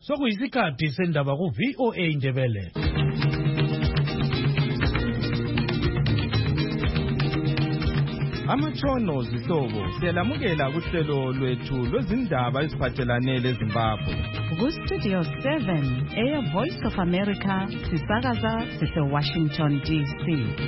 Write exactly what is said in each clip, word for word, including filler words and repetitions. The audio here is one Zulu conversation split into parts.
Sokuyisikhathi sendaba ku V O A Indebele. Amatshono zihlobo siyalamukela kuhlelo lwethu lwezindaba eziphathelane leZimbabwe. Ku Studio seven, Air Voice of America, sisakaza sise Washington D C.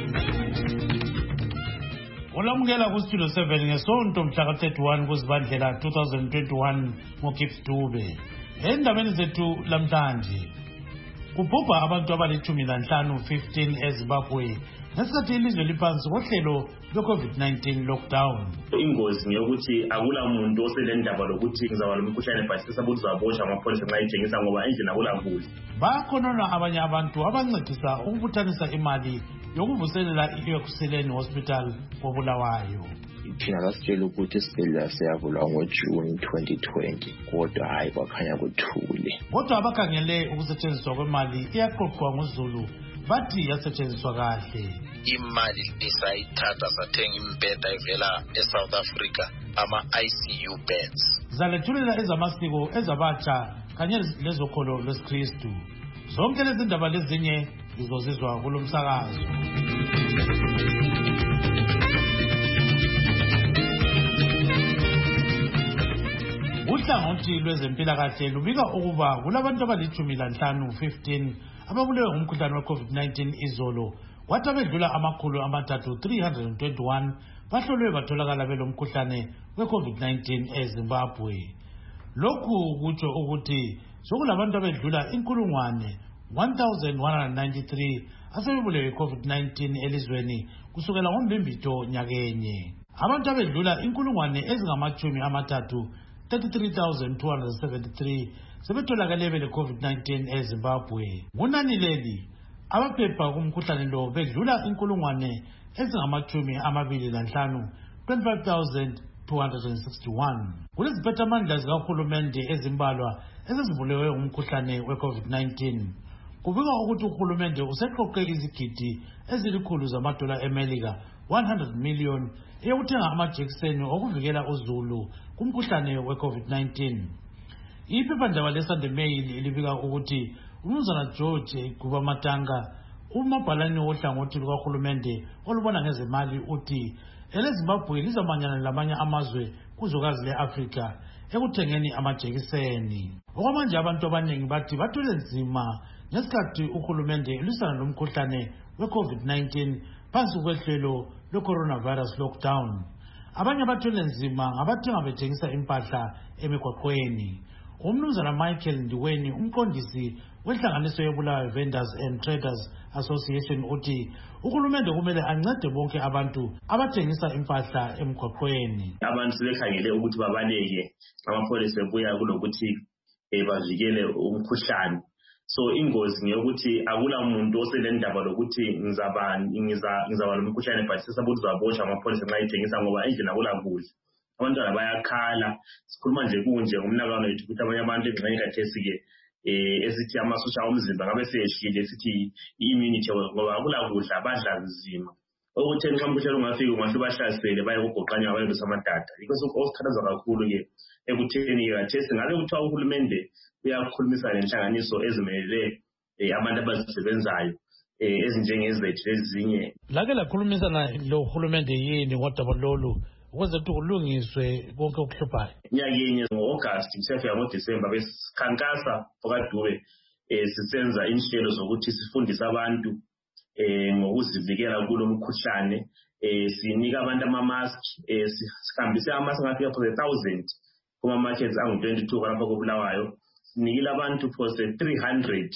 Olamukela ku Studio seven ngesonto mhla thirty-one kuZibandlela twenty twenty-one ngoKips Dube. Endabeni zethu lamhlanje kubhubha abantu abalitshumi lanhlanu fifteen eZimbabwe ngesikhathi ilizwe liphansi kohlelo lwe-COVID nineteen lockdown. Ingozi ngeyokuthi akula muntu oselendaba lokuthi ngizaba lomkhuhlane but sesaba uzaboshwa amapholisa nxa etshengisa ngoba endlini akula kudla. Bakhonona abanye abantu abancedisa ukubuthanisa imali yokuvuselela i-Ekuseni Hospital koBulawayo. Thina lasitshela ukuthi isibhedlela siyavulwa ngoJune twenty twenty kodwa hayi kwakhanya kuthule. Kodwa abakhangele ukusetshenziswa kwemali iyaqoqwa nguZulu bathi yasetshenziswa kahle. Imali isayithatha sathenga imbheda ivela eSouth Africa ama-I C U beds. Zalethulela ezamasiko ezabatsha kanye lezokholo lwesikristu. Zonke lezi ndaba lezinye izozizwa kulo msakazo. Uhlangothi lwezempilakahle lubika ukuba kulabantu abalitshumi lanhlanu fifteen ababulewe ngumkhuhlane we-COVID nineteen izolo, kwathi abedlula amakhulu amathathu three hundred twenty-one bahlolwe batholakala belomkhuhlane we-COVID nineteen eZimbabwe. Lokhu kutsho ukuthi sokulabantu abedlula inkulungwane one thousand one hundred ninety-three asebebulewe i-COVID nineteen elizweni kusukela ngoMbimbithi nyakenye. Abantu abedlula inkulungwane ezingamachumi amathathu thirty-three thousand two hundred seventy-three sebetholakale bele-COVID nineteen eZimbabwe. Kunani leli abaphepha kumkhuhlane lo bedlula inkulungwane ezingamachumi amabili lanhlanu twenty-five thousand two hundred sixty-one. Kuleziphathamandla zikahulumende ezimbalwa ezizibulewe ngumkhuhlane we-COVID nineteen. Kubika ukuthi uhulumende useqoqe izigidi ezilikhulu zamadola eMelika one hundred million eyokuthenga amajekiseni okuvikela uzulu kumkhuhlane we-COVID nineteen. Iphephandaba leSunday Mail libika ukuthi uMnumzana George Gubamatanga, umabhalane wohlangothi lukahulumende olubona ngezemali, uthi eleZimbabwe lizamanyana lamanye amazwe kuzokazi le-Afrika ekuthengeni amajekiseni. Okwamanje abantu abaningi bathi bathwele nzima ngesikhathi uhulumende lwisana lomkhuhlane we-COVID nineteen phansi kwehlelo lwe-coronavirus lockdown. Abanye bathwele nzima ngabathenga bethengisa impahla emigwaqweni. Umnumzana Michael Ndiweni, umqondisi wenhlanganiso yoBulawayo Vendors and Traders Association, uthi uhulumende kumele ancede bonke abantu abathengisa impahla emigwaqweni. Abantu sebekhangele ukuthi babaleke amapholisa ebuya kulokuthi bavikele umkhuhlane. So ingozi ngeyokuthi akula muntu oselendaba lokuthi ngizaba ngizaba lomkhuhlane but sesaba uzaboshwa amapholisa nxa etshengisa ngoba endlini akula kudla. Abantwana bayakhala. Sikhuluma nje kunje ngomnakano wethu ukuthi abanye abantu engxenye kathesi-ke um esithi amasosha omzimba ngabe seyehlile sithi i-immunity ngoba akula kudla badla nzima. Okuthi nxa umkhuhlane ungafika ungahle ubahlasele baye kugoqanya baye besamadada. Yikho osikhathaza kakhulu-ke ekutheni-ke kathesi ngabe kuthiwa uhulumende uyakhulumisana nenhlanganiso ezimelele abantu abazisebenzayo ezinjengezethu lezinye. Lake lakhulumisana lo hulumende yini ngodaba lolu ukuze ukuthi kulungiswe konke okuhluphayo? Nyakenye ngo-August kusiyafika ngoDisemba besikhankasa phakaDube sisenza inhlelo zokuthi sifundise abantu ngokuzivikela kulo mkhuhlane. Sinika abantu ama-mask, sihambise ama-mask angafika for a thousand kuma-markets angu twenty-two kalapha koBulawayo. Sinikile abantu for three hundred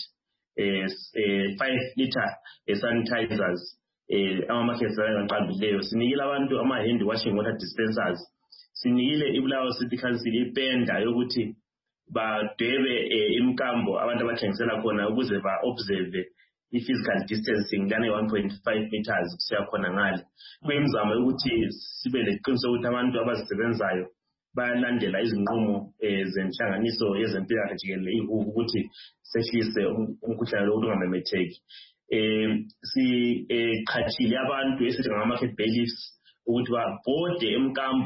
five liter sanitizers ama-markets angaqambileyo. Sinikile abantu ama-hand washing water dispensers. Sinikile iBulawayo City Council ipenda yokuthi badwebe imkambo abantu abathengisela khona ukuze ba-observe i-physical distancing lana one point five meters kusiyakhona ngale. Kuyimizamo yokuthi sibe leqiniso ukuthi abantu abazisebenzayo bayalandela izinqumo zenhlanganiso yezempilakahle jikelele ukuthi sehlise umkhuhlane lo ungamemetheki. Um siqhathile abantu esithi ngama-market bailiffs ukuthi babhode emkambo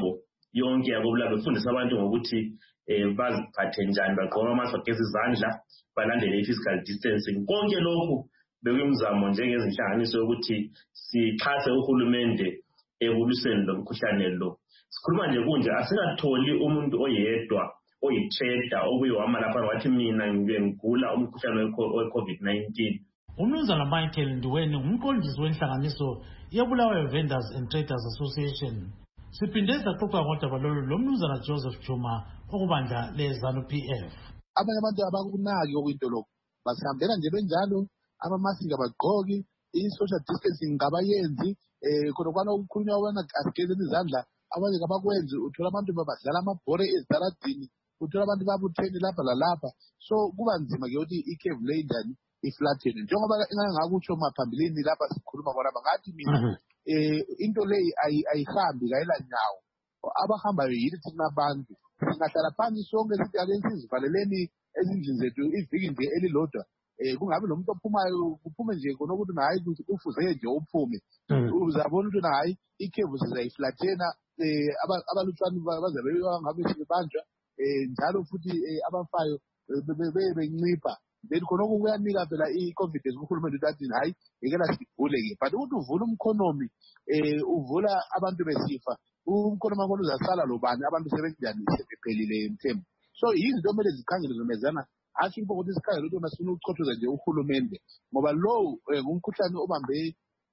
yonke yakobula befundisa abantu ngokuthi eh baziphathe njani, bagqoka amask, bageza izandla, balandele i-physical distancing. Konke lokhu bekuyimizamo njengezinhlanganiso yokuthi sixhase uhulumende ekuliseni lo mkhuhlane lo. Sikhuluma nje kunje, asikatholi umuntu oyedwa oyitrader okuyihama lapha wathi mina ngigula umkhuhlane we-COVID nineteen. Umnumzana Michael Ndiweni ngumqondisi wenhlanganiso yeBulawayo Vendors and Traders Association. Siphinde saxoxa ngodaba lolu lomnumzana Joseph Chuma okubandla le-ZANU P F. Abanye abantu abakunaki okwinto lokho basihambela nje benjalo, amamasiki abagqoki, i-social distancing ngabayenzi, eh khona kwana ukukhulunywa wena asigezeni izandla, abanye abakwenzi. Uthola abantu babadlala amabhore ezitaradini, uthola abantu babutheni lapha lalapha. So kuba nzima ke ukuthi i-curve le njani iflathene njengoba engangakutsho maphambilini lapha sikhuluma khona bangathi mina eh into le ayihambi kayela nyawo. Abahambayo yini thina abantu singahlala phansi sonke sithi ake sizivaleleni ezindlini zethu iviki nje elilodwa, eh kungabe lo muntu ophumayo kuphume nje khona ukuthi hayi kufuze nje uphume. Uzabona ukuthi hayi i-curve sizayiflathena, eh abalutshwana bazabe bangabe sebanjwa, eh njalo futhi abafayo bebencipha. Then khona kuyanika phela i-confidence kuhulumende ukuthi hayi ngeke sigule-ke, but ukuthi uvula umkhonomi, eh uvula abantu besifa, umkhonomi wakho uzasala lo bani abantu sebenjani sebephelile emthembu. So yizinto kumele zikhangele zomezana, athi ukuthi sikhangele ukuthi masifuna ukuchothoza nje uhulumende ngoba lo ngumkhuhlane obambe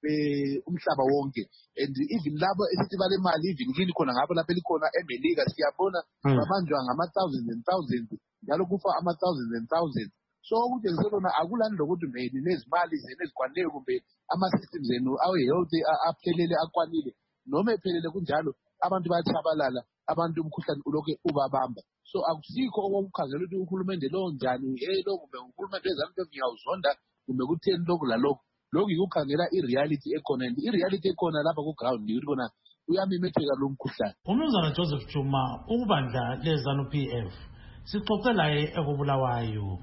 umhlaba wonke, and even labo esithi bale mali even kini khona ngapho lapha elikhona eMelika siyabona babanjwa ngama-thousands and thousands, njalo kufa ama-thousands and thousands. So ukuthi ngiselona akulani lokuthi meni nezimali zenu ezikwanele kumbe ama-systems enu awe-health aphelele akwanile, noma ephelele kunjalo abantu bayatshabalala, abantu umkhuhlane ulokhu ubabamba. So akusikho okukhangela ukuthi uhulumende lo njani, eh lo kumbe uhulumende wezanu ngiyawuzonda kumbe kutheni lokhu lalokho. Lokhu yikukhangela i-reality ekhona, and i-reality ekhona lapha ku-ground yikuthi kona uyamemetheka lo mkhuhlane. Umnumzana Joseph Chuma ukubandla le-ZANU P F sixoxe laye ekubulawayo.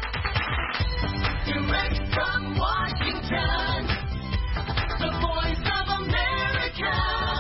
Direct from Washington, the voice of America,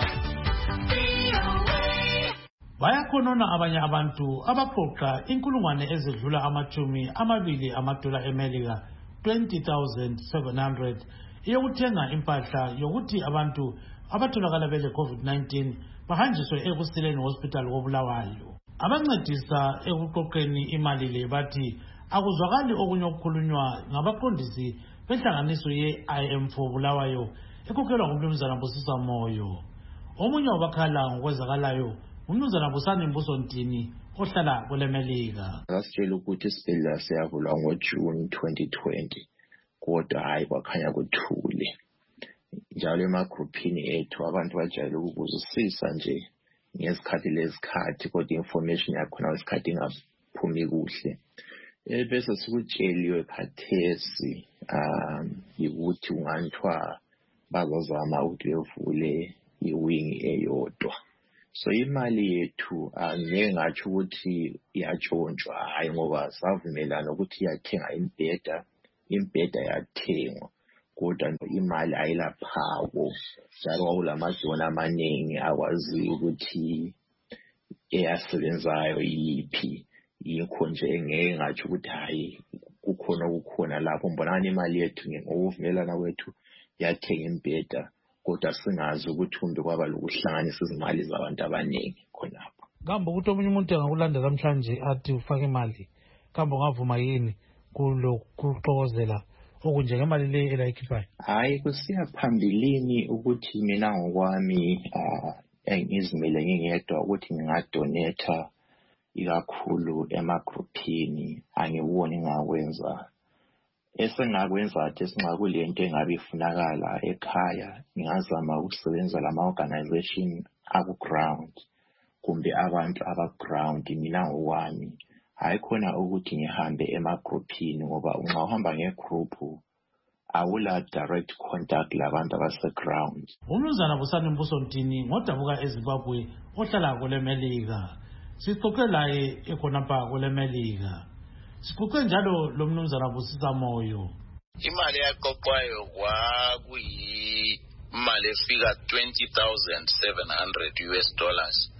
V O A. Bayakhonona abanye abantu abaqoqa inkulungwane ezidlula amachumi amabili amadola eMelika twenty thousand seven hundred eyokuthenga impahla yokuthi abantu abatholakala bele COVID nineteen bahanjiswe ekusileni hospital koBulawayo. Abancedisa ekuqoqeni imali le bathi akuzwakali okunye okukhulunywa ngabaqondisi benhlanganiso ye-I M four Bulawayo ekhokhelwa ngumnumzana Busisa Moyo. Omunye wabakhala ngokwezakalayo umnumzana Busani Mbusontini ohlala kweleMelika. Ngasitshela ukuthi isibhedlela siyavulwa ngoJune twenty twenty kodwa hayi kwakhanya kuthule. Njalo emagruphini ethu abantu bajayele ukuzwisisa nje ngesikhathi lezikhathi kodwa information yakhona isikhathi ingaphumi kuhle. Ebese sikutsheliwe khathesi um ukuthi unganthwa bazozama ukuthi bevule iwing eyodwa. So imali yethu angeke ngathi ukuthi iyatshontshwa, hayi ngoba savumelana ukuthi iyathenga imbheda, imbheda yathengwa kodwa imali ayilaphawo. Njalo kwakulamadona amaningi akwaziyo ukuthi eyasebenzayo yiphi. Yikho nje engeke ngathi ukuthi hayi kukhona okukhona lapho. Mbonani imali yethu ngokuvumelana kwethu yathenga imbheda kodwa singazi ukuthi kumbe kwaba lokuhlanganisa izimali zabantu abaningi khonapho. Kambe ukuthi omunye umuntu engakulanda namhlanje athi ufake imali, kambe ungavuma yini kulokuxokozela okunjengemali le elayikhiphayo? Hayi kusiya phambilini ukuthi mina ngokwami engizimele ngingedwa ukuthi ngingadonetha ikakhulu emagruphini, angiboni ngakwenza. Esengakwenza athi singakule nto engabe ifunakala ekhaya, ngingazama ukusebenza lama-organization aku-ground kumbe abantu aba-ground mina ngokwami. Hayi khona ukuthi ngihambe emagruphini ngoba nxa uhamba ngegroup awula direct contact labantu abase-ground. Umnumzana Busani Mbusontini ngodabuka eZimbabwe ohlala kweleMelika. Sixoxe laye ekhonapha kweleMelika. Sixoxe njalo lo mnumzana Busisa Moyo. Imali yaqoqwayo kwakuyimali efika twenty thousand seven hundred U S dollars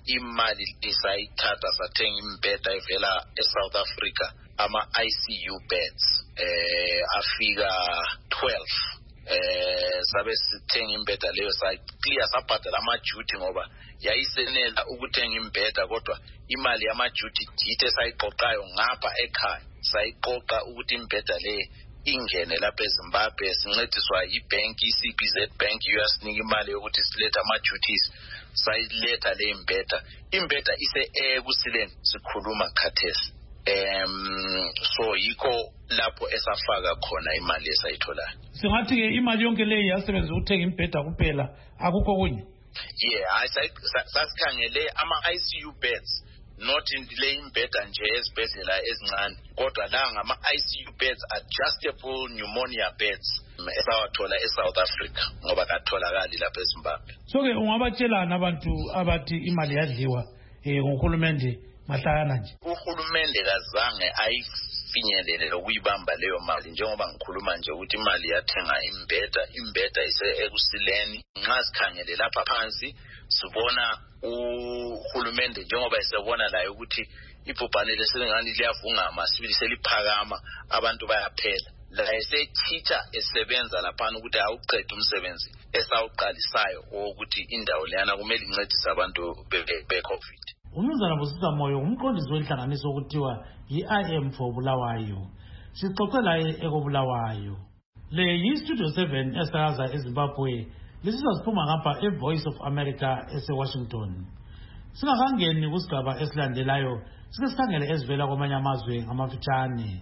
imali isayithatha sathenga imbheda evela eSouth Africa ama-I C U beds eh afika twelve eh sabe sithenga imbheda leyo sayiclear sabhadala ama-duty ngoba yayisenela ukuthenga imbheda kodwa imali yama-duty jithe sayiqoqayo ngapha ekhaya sayiqoqa ukuthi imbheda le ingene lapha eZimbabwe sincediswa ibank i-C B Z bank uyasinika imali yokuthi siletha ama-duties sayiletha le imbheda imbheda ise ekusileni sikhuluma khathesi em so yikho lapho esafaka khona imali esayitholayo singathi ke imali yonke le yasebenza ukuthenga imbheda kuphela akukho kunye yeah sasikhangele ama-I C U beds not le imbheda nje ezibhedlela ezincane kodwa la ngama-I C U beds adjustable pneumonia beds esawathola eSouth Africa ngoba katholakali lapha eZimbabwe so ke ungabatshelana abantu abathi imali yadliwa eh ngohulumende mahlayana nje uhulumende kazange ayifinyelele lokuyibamba leyo mali njengoba ngikhuluma nje ukuthi imali yathenga imbheda imbheda ise ekusileni nxa sikhangele lapha phansi sibona uhulumende njengoba esebona la ukuthi ibhubhane leselengani liyavungama sibili seliphakama abantu bayaphela la esechitha esebenza lapha ukuthi awuqede umsebenzi esawuqalisayo ukuthi indawo leyana kumele incedise abantu be-COVID. Umnumzana Busisa Moyo umqondisi wenhlanganiso okuthiwa yi-I M for Bulawayo sixoxe laye ekobulawayo le yi-Studio seven esakaza eZimbabwe lesiza siphuma ngapha e-Voice of America ese-Washington singakangeni kusigaba esilandelayo sike sikhangele ezivela kwamanye amazwe ngamafitshane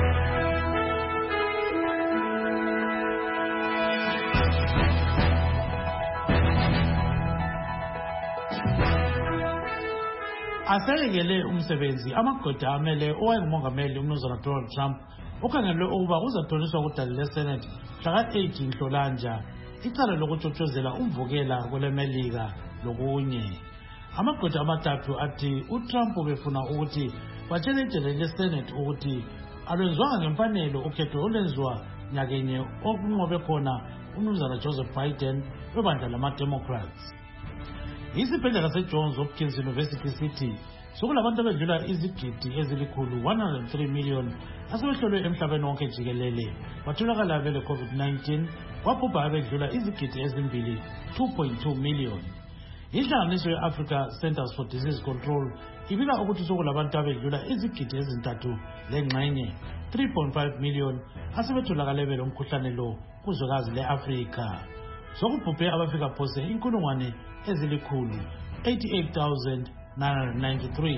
asekele umsebenzi amagqwetha amele owayengumongameli umnumzana Donald Trump okhangelwe ukuba uzathoniswa kudali leSenate mhlaka eight Nhlolanja icala lokutshotshozela umvukela kwelemelika lokunye amagqwetha amathathu athi uTrump befuna ukuthi batshele idele leSenate ukuthi alwenzwanga ngemfanelo ukhetho olwenziwa nyakenye okunqobe khona umnumzana Joseph Biden webandla lama-Democrats isibhedlela seJohns Hopkins University City sokulabantu abedlula izigidi ezilikhulu one hundred three million asebehlolwe emhlabeni wonke jikelele batholakala bele COVID nineteen wabhubha abedlula izigidi ezimbili two point two million inhlanganiso ye-Africa Centers for Disease Control ibika ukuthi sokulabantu abedlula izigidi ezintathu lengxenye three point five million asebetholakale bele umkhuhlane lo kuzwekazi le-Afrika sokubhubhe abafika phose inkulungwane ezilikhulu eighty-eight thousand nine hundred ninety-three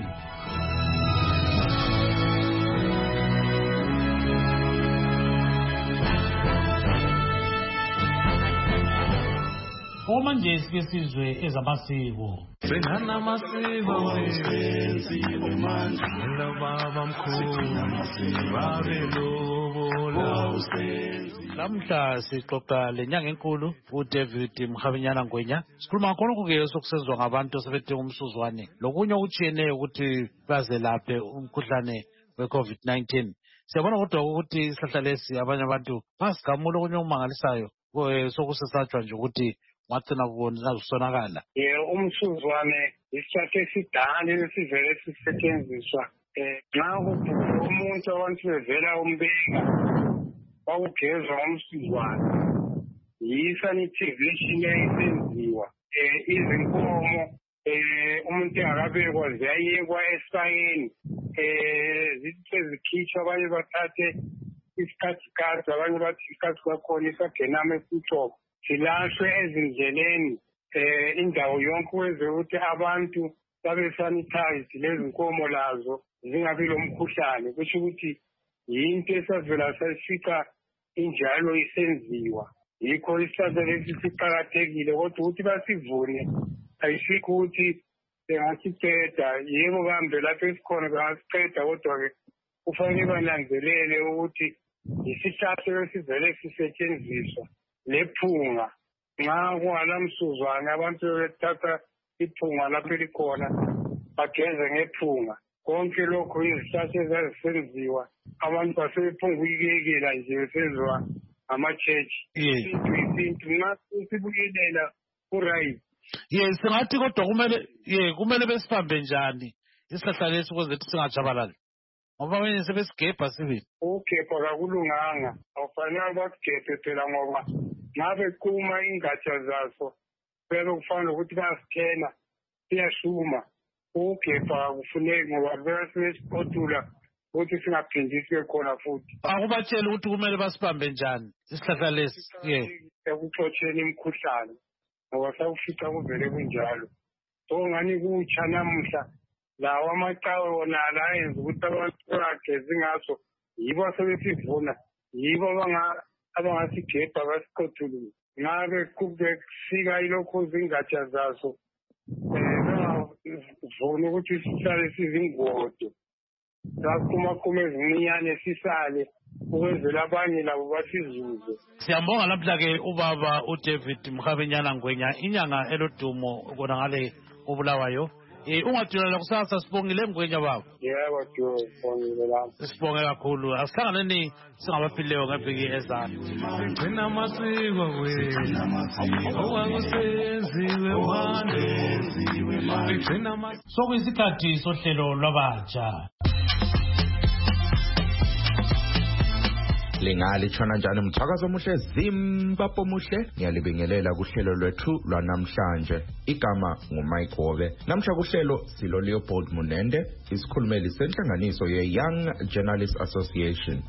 Oma nje sike sizwe ezamasiko Sengana amasiko senziwe manje Baba mkhulu babe lobola Namhla sixoxa lenyanga enkulu uDavid Mkhabinyana Ngwenya sikhuluma khona kuke sokusezwa ngabantu sebedinga umsuzwane lokunye okutshiyeneyo ukuthi bazelaphe umkhuhlane we-COVID nineteen siyabona kodwa ukuthi isihlahla lesi abanye abantu basigamula okunye okumangalisayo sokusesatshwa nje ukuthi ngagcina kubonakala yebo umsuzwane isihlahla esidala esivele sisetshenziswa nxa umuntu abantu bevela umbeka wakugezwa ngomsuzwane yi-sanitization yayisenziwa izinkomo umuntu engakabekwa ziyayekwa esayeni sezikhitshwa abanye bathathe isikhathikhathi abanye bathi isikhathi kakhona isagenama esitshoko zilahlwe ezindleleni indawo yonke ukwenzela ukuthi abantu babe sanitized lezi nkomo lazo zingabi lo mkhuhlane kusho ukuthi yinto esavela sayifica injalo isenziwa yikho isihlahla lesi siqakathekile kodwa ukuthi basivune ayisikho ukuthi bengasiceda yebo kambe lapho esikhona bengasiceda kodwa-ke kufanele bananzelele ukuthi isihlahla esivele sisetshenziswa lephunga nxa kungalamsuzwane abantu bethatha iphunga lapho elikhona bageze ngephunga konke lokho izihlahla ezazisenziwa abantu basebephunga ukuyekela nje besenziwa ngama-church isintu isintu nxa sibuyelela ku-right ye singathi kodwa kumele ye kumele besibambe njani isihlahla lesi ukuze singajabalali ngoba abanye sebesigebha sibili. Ukugebha kakulunganga awufanele basigebhe phela ngoba ngabe kuma ingatsha zaso phela kufanele ukuthi basithena siyashuma. Ukugebha kufuneki ngoba vele siyasipotula ukuthi singaphindi sibe khona futhi. Akubatshela ukuthi kumele basibambe njani isihlahla lesi ye ekuxotsheni imikhuhlane ngoba sakufica kuvele kunjalo. So ngani kutsha namuhla lawa amacawe wona la yenza ukuthi abantu bagezi ngaso yibo sebesivuna yibo abangasigebha basiqothulule. Ngabe kube kufika ilokhu zingatsha zaso vuna ukuthi sihlale sizingodo sakumakhume ezincinyane sisale ukwenzela abanye labo basizuze. Siyambonga namhla-ke ubaba uDavid Mkhabenyana Ngwenya inyanga elodumo kona ngale ubulawayo. Eh ungadulela kusasa sibongile Ngwenya baba. Yebo Joe sibongile lapho. Sibonge kakhulu. Asihlanganeni singabaphileyo ngeviki ezayo. Sigcina amasiko wethu okwakusenziwe manje. Sigcina amasiko. Sokuyisikhathi sohlelo lwabatsha. Lingalithona njani umthakazo omuhle Zimbabwe omuhle ngiyalibingelela kuhlelo lwethu lwanamhlanje. Igama nguMike Hobe. Namhla kuhlelo silo Leopold Munende, isikhulumeli senhlanganiso ye Young Journalists Association.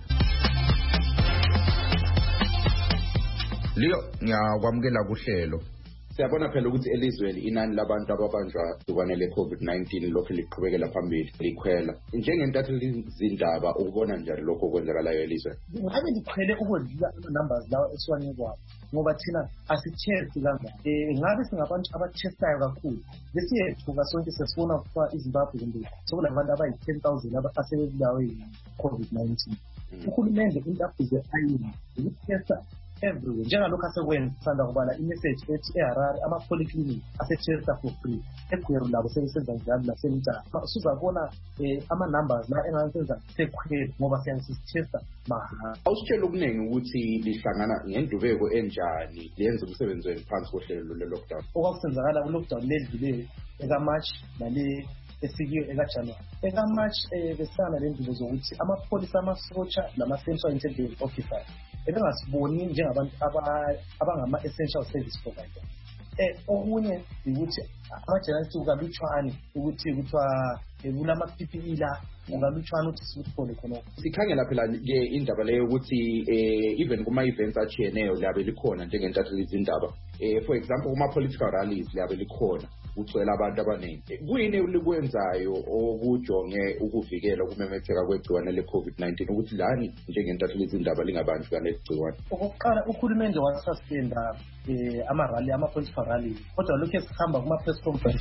Leo ngiyakwamukela kuhlelo. Siyabona phela ukuthi elizweni inani labantu ababanjwa igciwane le-COVID nineteen lokhu liqhubekela phambili likhwela. Njengentatheli zindaba ukubona njani lokho okwenzakalayo elizweni? Ngabe liqhele ukudlula numbers lawa esiwane kwabo ngoba thina asithesti kangaka. Eh ngabe singabantu abathestayo kakhulu. Lesiyethuka sonke sesifuna ukuba iZimbabwe kumbe sokulabantu abayi ten thousand abasebulawe yi-COVID nineteen. Uhulumende into aphuze ayini ukuthesta everywhere. Njengalokho asekwenza kubala imessage ethi eHarare ama-polyclinic ase-testa for free. Egweru labo sebesenza njalo nasemntana. Usuzabona ama-numbers la engasenza sekhwele ngoba siyasithesta mahala. Awusitshela okuningi ukuthi lihlangana ngendubeko enjani lenza umsebenzi wenu phansi kohlelo le-lockdown. Okwakusenzakala ku-lockdown ledluleyo eka-March nale esikiwe eka-January. Eka-March besana le ndubo zokuthi amapholisa amasotsha nama-central intelligence officers ebengasiboni njengabantu abangama-essential service provider. Eh okunye ukuthi ama-journalists ukalutshwane ukuthi kuthiwa kulama-P P E la ungalutshwane ukuthi sikuthole khona. Sikhangela phela ke indaba leyo ukuthi eh even kuma-events achiyeneyo liyabe likhona njengentatheli zindaba. Eh for example kuma-political rallies liyabe likhona ucela abantu abaningi. Kuyini likwenzayo okujonge ukuvikela ukumemetheka kwegciwane le-COVID nineteen ukuthi lani njengentatheli zindaba lingabanjwa kanele gciwane? Okokuqala uhulumende wasuspenda eh ama-rally ama-political rallies kodwa lokhu esihamba kuma-press conference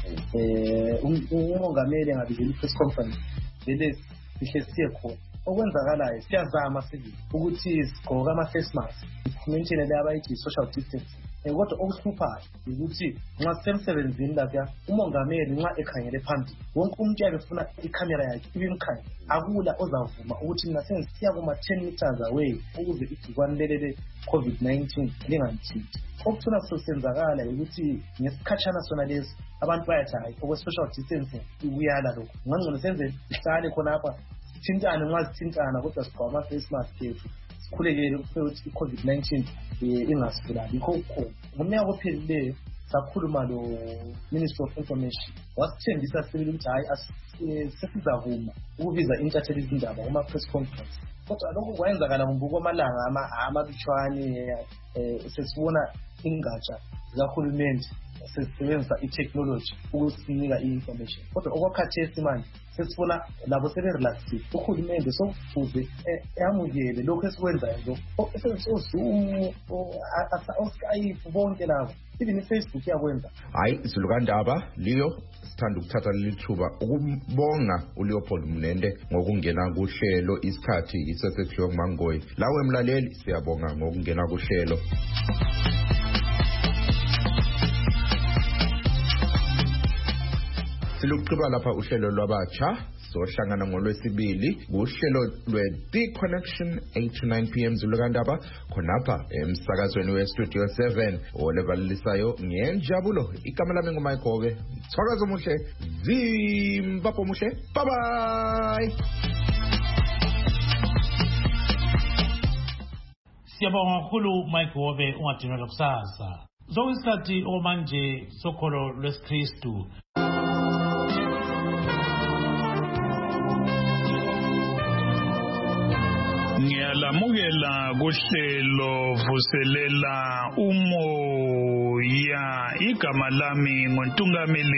eh umongameli engabizela i-press conference vele sihle siye khona. Okwenzakalayo siyazama sivile ukuthi sigqoke ama-face mask i-maintain le abayithi social distancing. Kodwa okuhluphayo ukuthi nxa semsebenzini lapha umongameli nxa ekhangele phambili wonke umuntu uyabefuna ikhamera yakhe ibimkhanye akula ozavuma ukuthi mina sengisiya kuma ten meters away ukuze igciwane lelele COVID nineteen lingangithi. Okuthula sosenzakala ukuthi ngesikhatshana sona lesi abantu bayathi hayi okwe-social distancing ikuyala lokho ngangcono senze sihlale khonapha sithintane nxa sithintana kodwa sigqoka ama-face mask ethu sikhulekele ukuthi i-COVID nineteen ingasibulali. Yikho kukhona ngomnyaka ophelileyo sakhuluma lo Minister of Information wasithembisa sibili ukuthi hayi sesizavuma ukubiza intatheli izindaba kuma-press conference. Kodwa lokhu kwayenzakala ngombuko amalanga amalutshwane sesibona ingatsha zikahulumende sesisebenzisa i-technology ukusinika i-information. Kodwa okwakhathesi manje sesifuna labo sebe-relaxile uhulumende sokufuze yamukele lokhu esikwenzayo lokho oZoom o-Skype bonke labo even i-Facebook yakwenza. Hayi Zulukandaba Leo sithanda ukuthatha leli thuba ukubonga uLeopold Munende ngokungena kuhlelo isikhathi isesekuhliwe nguMangoyi. Lawe emlaleli siyabonga ngokungena kuhlelo. Siluqhuba lapha uhlelo lwabatsha sohlangana ngolwesibili uhlelo lwe-The Connection eight to nine p m Zulukandaba khonapha emsakazweni we-Studio seven olevalisayo ngenjabulo igama lami nguMayigobe Thakazo muhle Zimbabwe muhle bye bye. Siyabonga kakhulu Mayigobe ungadinelwa kusasa. Zokusithi omanje sokholo lweSkristu Ngiyalamukela kuhlelo vuselela umoya igama lami ngoNtungameli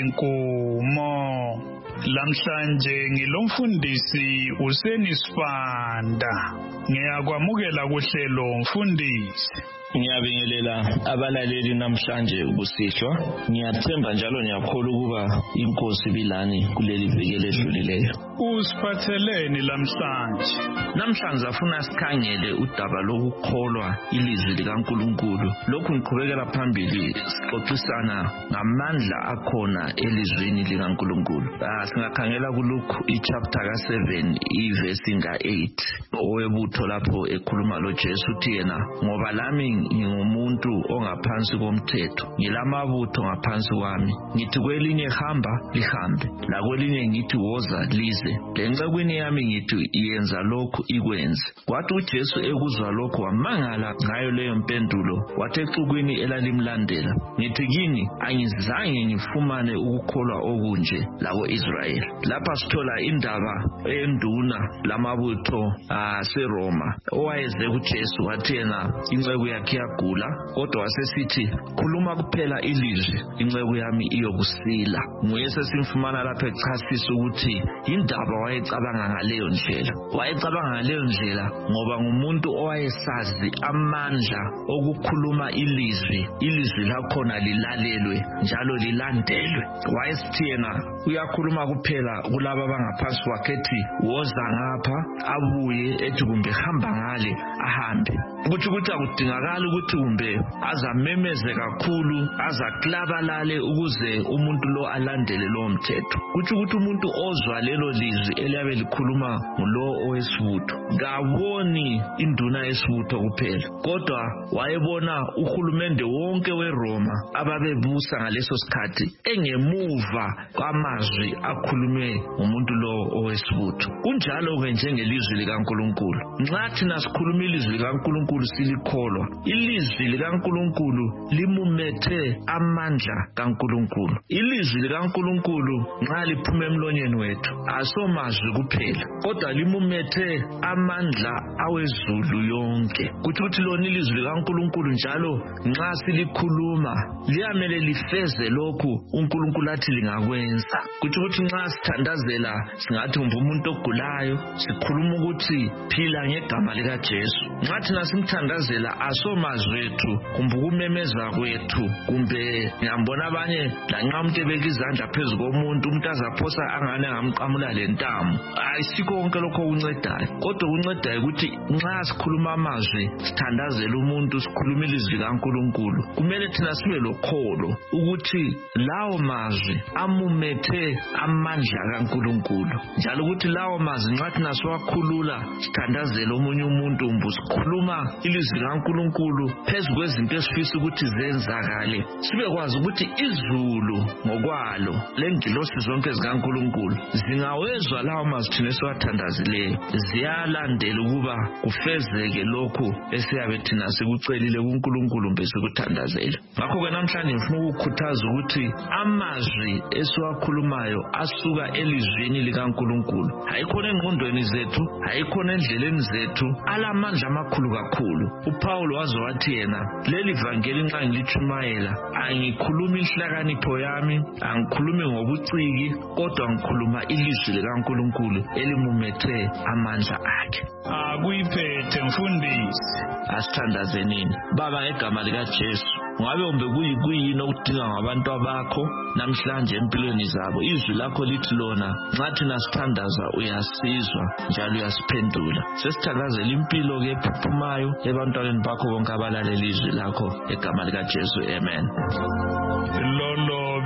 Nkumo. Lamhlanje ngilomfundisi Useni Sifanda. Ngiyakwamukela kuhlelo mfundisi. Ngiyabingelela abalaleli namhlanje ukusihlwa. Ngiyathemba njalo ngiyakholwa ukuba inkosi bilani kuleli viki ledlulileyo. Usiphatheleni lamhlanje? Namhlanje afuna sikhangele udaba lokukholwa ilizwi likaNkulunkulu. Lokhu ngiqhubekela phambili sixoxisana ngamandla akhona elizwini likaNkulunkulu. Singakhangela kuLuke ichapter ka seven iverse nga eight. Owebutho lapho ekhuluma lo Jesu uthi yena ngoba lami ngingumuntu ongaphansi komthetho ngilamabutho ngaphansi kwami ngithi kwelinye hamba lihambe la kwelinye ngithi woza lize lencekwini yami ngithi iyenza lokhu ikwenze. Kwathi uJesu ekuzwa lokho wamangala ngayo leyo mpendulo wathi exukwini elalimlandela ngithi kini angizange ngifumane ukukholwa okunje labo Israyeli. Lapha sithola indaba enduna lamabutho aseRoma owayeze kuJesu wathi yena inceku yakhe yagula kodwa wasesithi khuluma kuphela ilizwi inceku yami iyokusila. Nguye sesimfumana lapha echasisa ukuthi indaba wayecabanga ngaleyo ndlela wayecabanga ngaleyo ndlela ngoba ngumuntu owayesazi amandla okukhuluma ilizwi ilizwi lakhona lilalelwe njalo lilandelwe. Wayesithi yena uyakhuluma kuphela kulabo abangaphansi kwakhe ethi woza ngapha abuye ethi kumbe hamba ngale ahambe. Kuthi ukuthi akudingakala ukuthi kumbe azamemeze kakhulu azaklabalale ukuze umuntu lo alandele lo mthetho. Kuthi ukuthi umuntu ozwa lelo lizwi eliyabe likhuluma ngulo owesibutho ngaboni induna yesibutho kuphela kodwa wayebona uhulumende wonke weRoma ababebusa ngaleso sikhathi engemuva kwamazwi akhulume umuntu lo owesibutho. Kunjalo ke njengelizwi likaNkulunkulu nxa thina sikhuluma ilizwi likaNkulunkulu silikholwa ilizwi likaNkulunkulu limumethe amandla kaNkulunkulu. Ilizwi likaNkulunkulu nxa liphuma emlonyeni wethu asomazwi kuphela kodwa limumethe amandla awezulu yonke. Kuthi ukuthi lona ilizwi likaNkulunkulu njalo nxa silikhuluma liyamele lifeze lokhu uNkulunkulu athi lingakwenza. Kuthi ukuthi nxa sithandazela singathi kumbe umuntu ogulayo sikhuluma ukuthi phila ngegama likaJesu. Nxa thina simthandazela asomazwi wethu kumbe ukumemeza kwethu kumbe ngiyambona abanye lanxa umuntu ebeka izandla phezu komuntu umuntu azaphosa angane ngamqamula lentamo. Ayisikho konke lokho kuncedayo kodwa kuncedayo ukuthi nxa sikhuluma amazwi sithandazela umuntu sikhuluma ilizwi likaNkulunkulu kumele thina sibe lokholo ukuthi lawo mazwi amumethe amandla kaNkulunkulu njalo ukuthi lawo mazwi nxa thina siwakhulula sithandazela omunye umuntu umbu sikhuluma ilizwi likaNkulunkulu phezu kwezinto esifisa ukuthi zenzakale sibe kwazi ukuthi izulu ngokwalo lengilosi zonke zikaNkulunkulu zingawezwa lawo mazwi thina esiwathandazileyo ziyalandela ukuba kufezeke lokhu esiyabe thina sikucelile kuNkulunkulu mbe sikuthandazela. Ngakho ke namhlanje ngifuna ukukhuthaza ukuthi amazwi esiwakhulumayo asuka elizwini likaNkulunkulu hayikhona engqondweni zethu hayikhona endleleni zethu alamandla amakhulu kakhulu. uPaul wazo wathi yena leli vangeli nxa ngilichumayela angikhulumi inhlakanipho yami angikhulumi ngobuciki kodwa ngikhuluma ilizwi likaNkulunkulu elimumethe amandla akhe. Akuyiphethe mfundisi. Asithandazenini baba ngegama likaJesu ngabe umbe kuyikuyini okudinga ngabantu abakho namhlanje empilweni zabo izwi lakho lithi lona nxa thina sithandaza uyasizwa njalo uyasiphendula. Sesithandazela impilo ke ephuphumayo ebantwaneni bakho bonke abalalela izwi lakho egama likaJesu amen. Lolo bekulo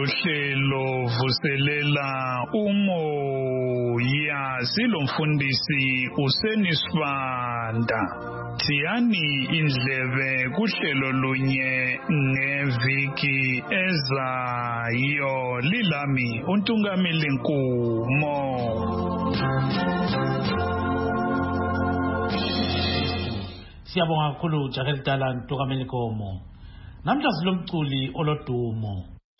lohlelo vuselela umoya silomfundisi usenisibanda. Thiyani indlebe kuhlelo lunye ngeviki ezayo. Lilami uNtungamili Nkumo. Siyabonga kakhulu Jacques Dala Ntungamili Nkumo. Namhla silomculi olodumo.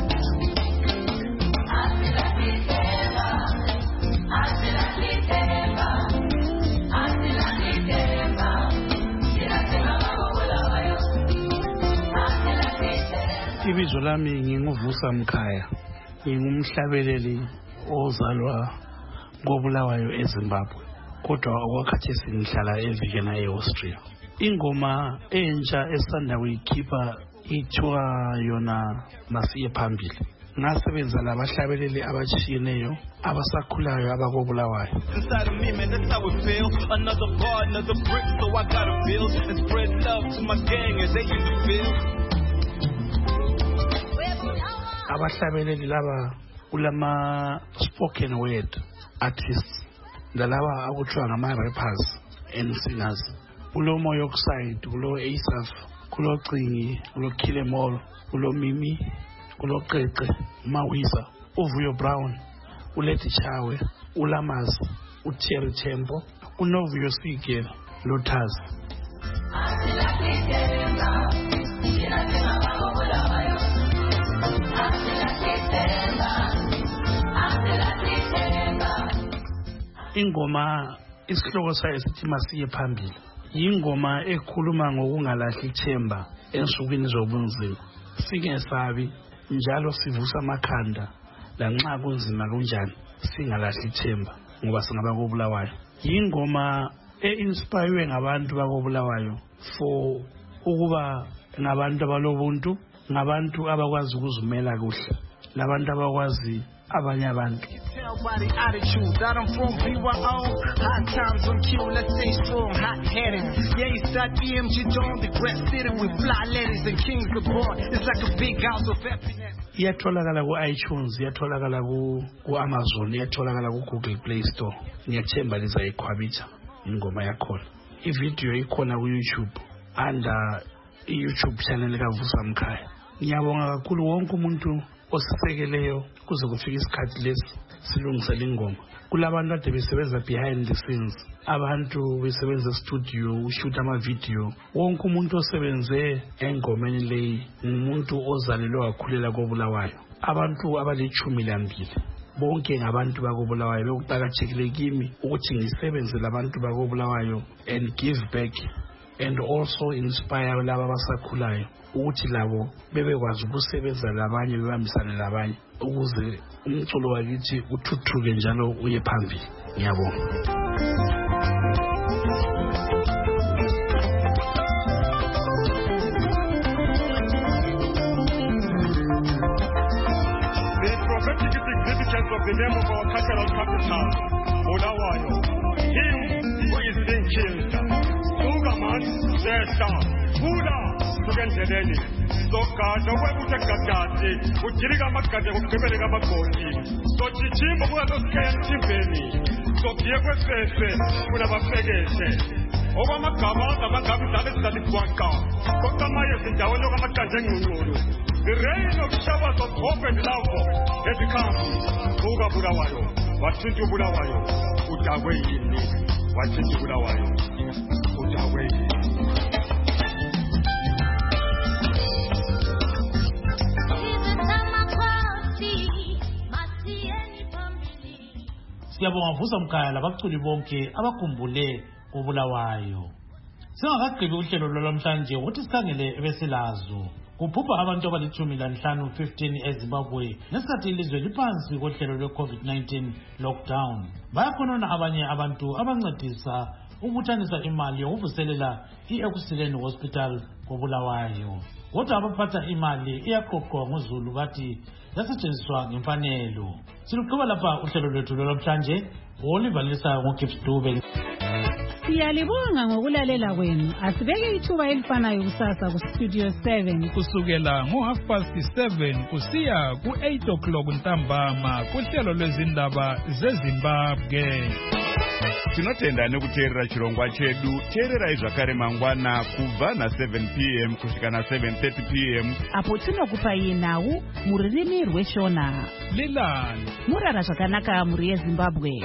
Ibizo lami nginguvusa Mkhaya. Ngingumhlabeleli ozalwa koBulawayo eZimbabwe. Kodwa okwakhathesi ngihlala eVienna eAustria. Ingoma entsha esanda kuyikhipha ithiwa yona Masiye Phambili. Ngasebenza labahlabeleli abatshiyeneyo abasakhulayo abakoBulawayo. Inside of me, man, that's how it feels. Another bar, another brick, so I gotta build and spread love to my gang as they used to feel. Abahlabeleli laba ulama spoken word artists, ndalaba akuthiwa ngama rappers and singers. Kulo Moyoxide, kulo Asaf, kulo Cingi, kulo Kilemol, kulo Mimi, kulo Qeqe, Mawisa, uVuyo Brown, uLethi Chawe, uLamaz, uThierry Tempo, uNovuyo Sigel, loThaz. Ingoma isihloko sayo sithi Masiye Phambili. Yingoma ekhuluma ngokungalahli ithemba ensukwini zobunzima. Singesabi njalo sivusa amakhanda lanxa kunzima kunjani singalahli ithemba ngoba singaba koBulawayo. Yingoma einspirewe ngabantu bakoBulawayo for ukuba ngabantu abalobuntu, ngabantu abakwazi ukuzimela kuhle, labantu abakwazi abanye abantu. Tell by the attitude that I'm from B Y O. Hot times on cue, let's stay strong, hot-headed. Yeah, it's that E M G Dome, the great city with fly ladies and kings aboard. It's like a big house of happiness. Iyatholakala ku iTunes, iyatholakala ku ku Amazon, iyatholakala ku Google Play Store. Ngiyathemba lizayikhwabitha ingoma yakhona. Ivideo ikhona ku YouTube under i-YouTube channel kaVusa Mkhaya. Ngiyabonga kakhulu wonke umuntu osisekeleyo kuze kufika isikhathi lesi silungisela ingoma. Kulabantu ade besebenza behind the scenes, abantu besebenza studio ushoot ama video. Wonke umuntu osebenze engomeni leyi umuntu ozalelwe wakhulela koBulawayo. Abantu abalichumi lambili bonke ngabantu bakoBulawayo. Bekuqakathekile kimi ukuthi ngisebenze labantu bakoBulawayo and give back and also inspire laba abasakhulayo ukuthi labo bebekwazi ukusebenza labanye, bebambisane labanye ukuze umculo wakithi uthuthuke njalo uye phambili. Ngiyabonga. The prophetic significance of the name of our cultural capital, Bulawayo, him who is being killed. Sugaman, Zesta, Buddha, Sugenteleni, Sokata, Webuta Katati, Ujiriga Makata, Ukiberiga Makoti, So Chichim, who has a scale Chimpeni, So Kieva Fefe, who have a Pegase. Over Makama, the Makabi Salis Quanka, Kotamaya, the Dawano Makajang. The rain of showers of hope and love has come. Buga Bulawayo, Watchintu Bulawayo, Utaway in me, Watchintu Bulawayo, Utaway. Siyabonga Vusa Mkhaya labaculi bonke abakhumbule koBulawayo. Singakagqibi uhlelo lwalamhlanje ukuthi sikhangele ebesilazo. Kuphupha abantu abalichumi lanhlanu fifteen eZimbabwe ngesikhathi ilizwe liphansi kohlelo lwe-COVID nineteen lockdown. Bayakhonona abanye abantu abancedisa ukubuthanisa imali yokuvuselela i-Ekuseni Hospital koBulawayo. Kodwa abaphatha imali iyaqoqwa ngoZulu bathi yasetshenziswa ngemfanelo. Siluqhuba lapha uhlelo lwethu lwamhlanje olivalisayo ngoGibbs Dube. Siyalibonga ngokulalela kwenu. Asibeke ithuba elifanayo kusasa ku-Studio seven. Kusukela ngo-half past seven kusiya ku-eight o'clock ntambama kuhlelo lwezindaba zeZimbabwe. Tinotenda nekuteerera chirongwa chedu. Teererai zvakare mangwana kubva na-seven p m kusvika na-seven thirty p m apo tinokupai nhau mururimi rweshona. Lilani murara zvakanaka muri yeZimbabwe.